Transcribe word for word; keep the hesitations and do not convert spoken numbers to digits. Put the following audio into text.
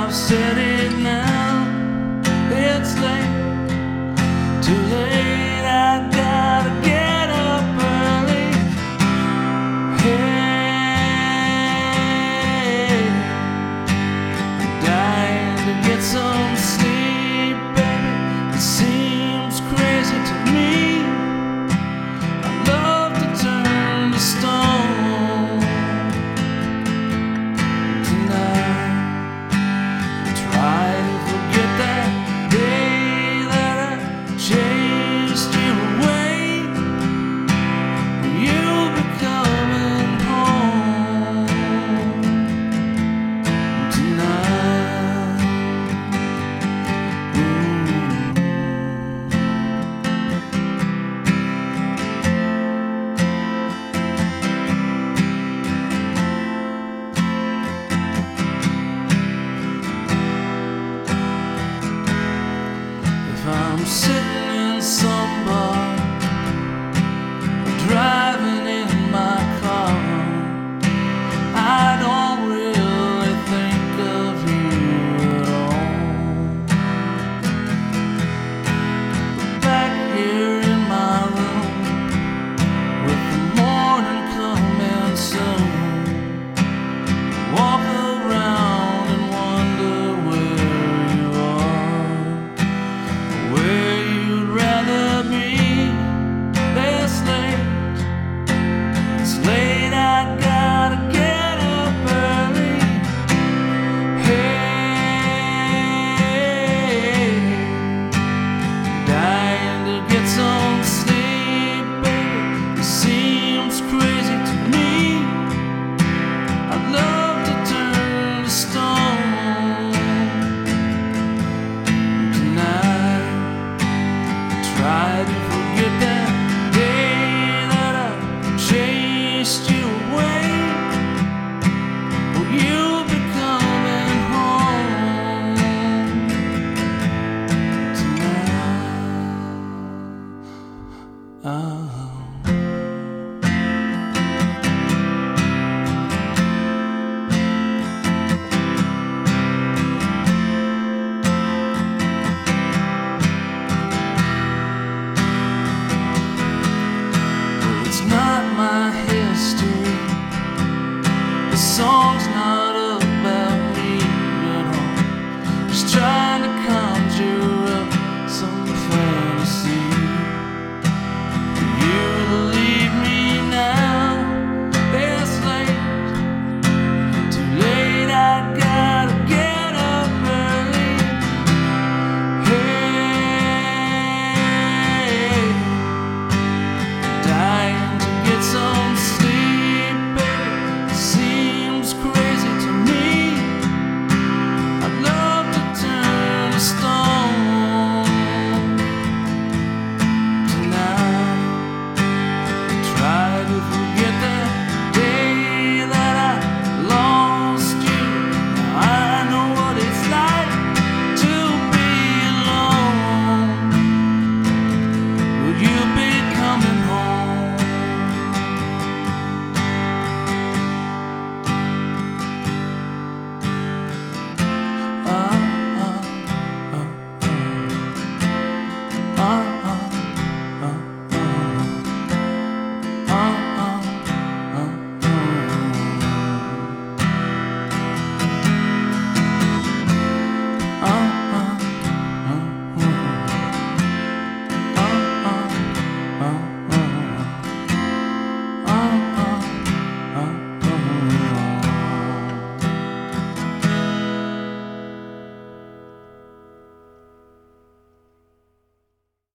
I've said it now. It's late, too late. I gotta get up early. Hey, I'm dying to get some sleep, baby. It seems crazy to me. I love to turn to stone tonight. Try to forget that day that I chased you away. You'll be coming home tonight. If I'm sitting in some bar